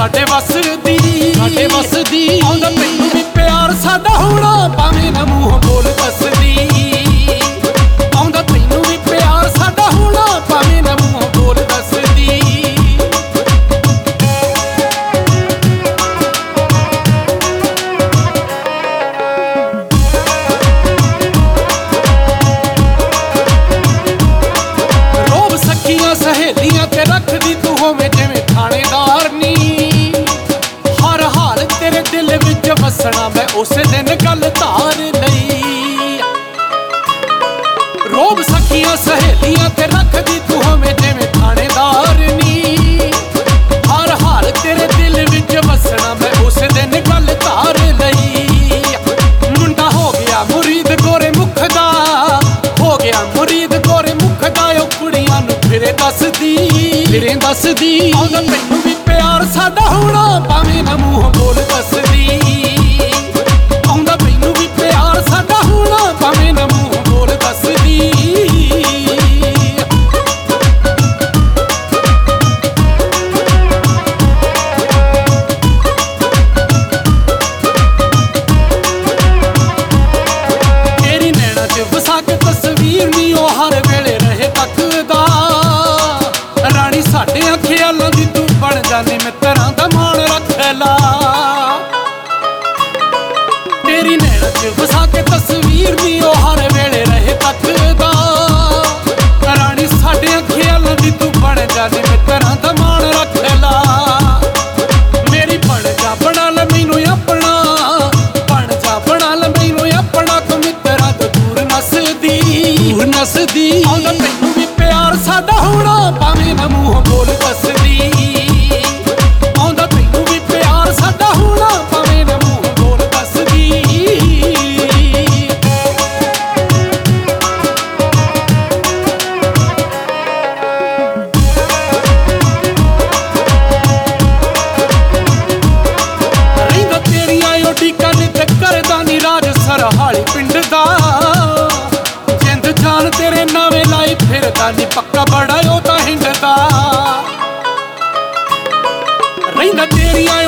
ਸਾਡੇ ਵਸਦੀ ਆਉਂਦਾ ਤੈਨੂੰ ਵੀ ਪਿਆਰ ਸਾਡਾ ਹੋਣਾ ਭਾਵੇਂ ਨਾ ਮੂੰਹ ਬੋਲ ਦੱਸਦੀ ਆਉਂਦਾ ਤੈਨੂੰ ਵੀ ਪਿਆਰ ਸਾਡਾ ਹੋਣਾ ਭਾਵੇਂ ਨਾ ਮੂੰਹ ਬੋਲ ਦੱਸਦੀ ਰੋਬ ਸਖੀਆਂ ਸਹੇਲੀਆਂ ਤੇ ਰੱਖਦੀ ਤੂੰ ਹੋਵੇਂ ਜਿਵੇਂ ਥਾਣੇਦਾਰ ਨੀ ਹਰ ਹਾਲ ਤੇਰੇ ਦਿਲ ਵਿੱਚ ਵਸਣਾ ਮੈਂ ਉਸੇ ਦਿਨ ਗੱਲ ਧਾਰ ਲਈ ਰੋਬ ਸਖੀਆਂ ਸਹੇਲੀਆਂ ਤੇ ਰੱਖਦੀ ਤੂੰ ਹੋਵੇਂ ਜਿਵੇਂ ਥਾਣੇਦਾਰ ਨੀ ਹਰ ਹਾਲ ਤੇਰੇ ਦਿਲ ਵਿੱਚ ਵਸਣਾ ਮੈਂ ਉਸੇ ਦਿਨ ਗੱਲ ਧਾਰ ਲਈ ਮੁੰਡਾ ਹੋ ਗਿਆ ਮੁਰੀਦ ਗੋਰੇ ਮੁਖ ਦਾ ਹੋ ਗਿਆ ਮੁਰੀਦ ਗੋਰੇ ਮੁਖ ਦਾ ਉਹ ਕੁੜੀਆਂ ਨੂੰ ਫਿਰੇ ਦੱਸਦੀ ਆਉਂਦਾ ਤੈਨੂੰ ਵੀ ਪਿਆਰ ਸਾਡਾ ਹੋਣਾ ਭਾਵੇਂ ਨਾ ਮੂੰਹ ਬੋਲ ਦੱਸਦੀ ਆਉਂਦਾ ਤੈਨੂੰ ਵੀ ਪਿਆਰ ਸਾਡਾ ਹੋਣਾ ਭਾਵੇਂ ਨਾ ਮੂੰਹ ਬੋਲ ਦੱਸਦੀ ਤੇਰੀ ਨੈਣਾ 'ਚ ਵਸਾ ਕੇ ਤਸਵੀਰ ਨੀ ਉਹ ਹਰ ਵੇਲੇ ਰਹੇ ਤੱਕਦਾ ਰਾਣੀ ਸਾਡੇ ਖਿਆਲਾਂ ਦੀ ਤੂੰ ਬਣ ਜਾਨੀ ਮਿੱਤਰਾਂ ਦਾ ਮਾਣ ਰੱਖ ਲਾ ਤੇਰੀ ਨੈਣਾ 'ਚ ਵਸਾ ਕੇ ਤਸਵੀਰ ਨੀ ਉਹ ਹਰ ਵੇਲੇ ਰਹੇ ਤੱਕਦਾ ਰਾਣੀ ਸਾਡੇ ਖਿਆਲਾਂ ਦੀ ਤੂੰ ਬਣ ਜਾਨੀ ਮਿੱਤਰਾਂ ਦਾ ਮਾਣ ਰੱਖ ਲਾ ਮੇਰੀ ਬਣ ਜਾ ਬਣਾ ਲੈ ਮੈਨੂੰ ਆਪਣਾ ਬਣ ਜਾ ਬਣਾ ਲੈ ਮੈਨੂੰ ਆਪਣਾ ਤੂੰ ਮਿੱਤਰਾਂ ਤੋਂ ਦੂਰ ਨੱਸਦੀ ਆਉਂਦਾ ਤੈਨੂੰ ਵੀ ਪਿਆਰ ਸਾਡਾ ਹੋਣਾ ਭਾਵੇਂ ਨਾ ਮੂੰਹ ਬੋਲ ਦੱਸਦੀ ਆਉਂਦਾ ਤੈਨੂੰ ਵੀ ਪਿਆਰ ਸਾਡਾ ਹੋਣਾ ਭਾਵੇਂ ਨਾ ਮੂੰਹ ਬੋਲ ਦੱਸਦੀ ਰਹਿੰਦਾ ਤੇਰੀਆਂ ਉਡੀਕਾਂ ਨੀ ਤੇ ਕਰਦਾ ਨੀ ਰਾਜ ਸਰਹਾਲੀ ਪਿੰਡ ਦਾ ਜਿੰਦ ਜਾਨ ਤੇਰੇ ਨਾਵੇਂ ਲਾਈ ਫਿਰਦਾ ਨੀ ਪੱਕਾ ਬੜਾ ਉਹ ਤਾਂ ਹਿੰਡਦਾ ਰਹਿੰਦਾ ਤੇਰੀਆਂ